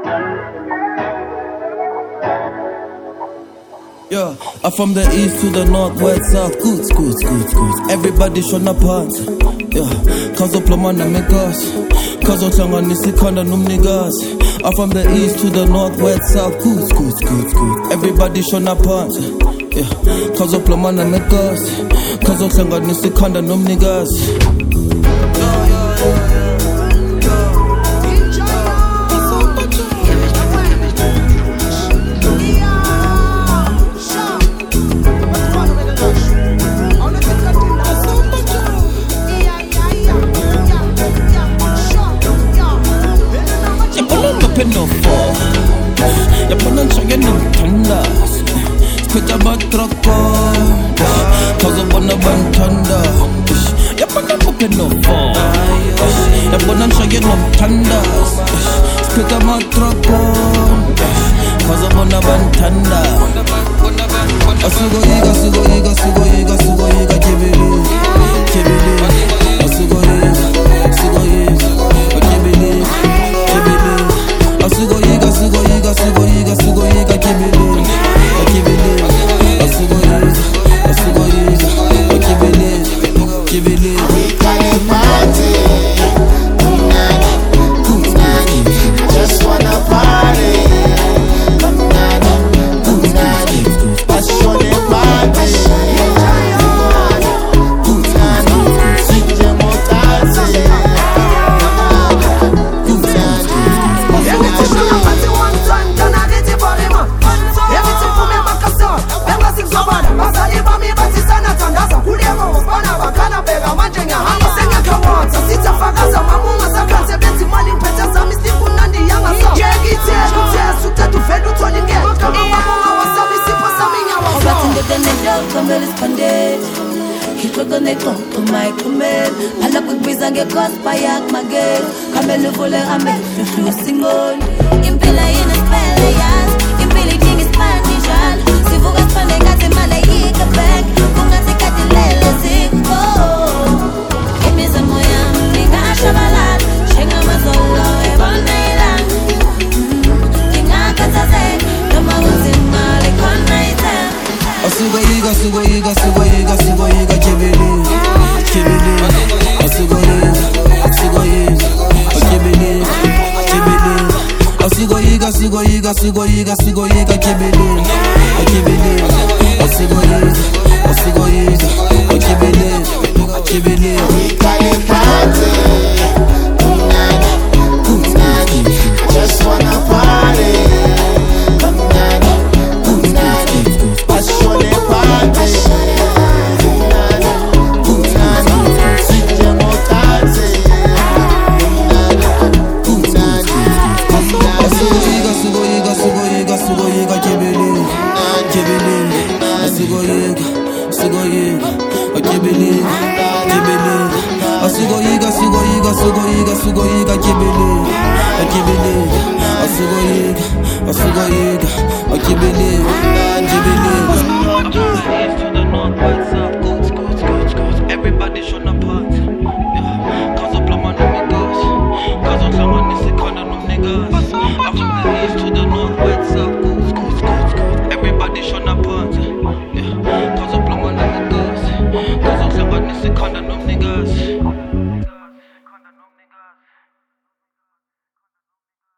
Yeah, I'm from the east to the north, west, south, good. Everybody shona phansi. Yeah, cause uploma namigas, cause utlanganisa ikhanda nomnikazi. I'm from the east to the north, west, south, good. Everybody shona phansi. Yeah, cause uploma namigas, cause utlanganisa ikhanda nomnikazi. No fall. Ya ponen chage no tanda. Escucha batroko. Cause I wanna ban tanda. Ya ponen no fall. Ya ponen chage no tanda. Escucha batroko. Cause I wanna ban tanda. Asugo yiga kibili. Asugo yiga kibili. Asugo yiga kibili. We call it party. Just wanna party. Passione party. Singe motazi. Alla kukbiza ngekospa yak magel Kamele vole ame shushu singon Impila yena spele yas Impili dingi spanishan Sivuga spane ngate mala yika back Kungate kati lele zikbo Imiza moya mninga ashabalal Shenga mazolo ebona ilan Kinga kataze Noma uzima lekona itan Asugo yiga kibili. Asugo yiga kibili. Asugo yiga kibili. We call it party. Just wanna party. Passione party. Singe motazi. Asugo yiga kibili. Asugo yiga kibili. Asugo yiga kibili. Asugo yiga kibili.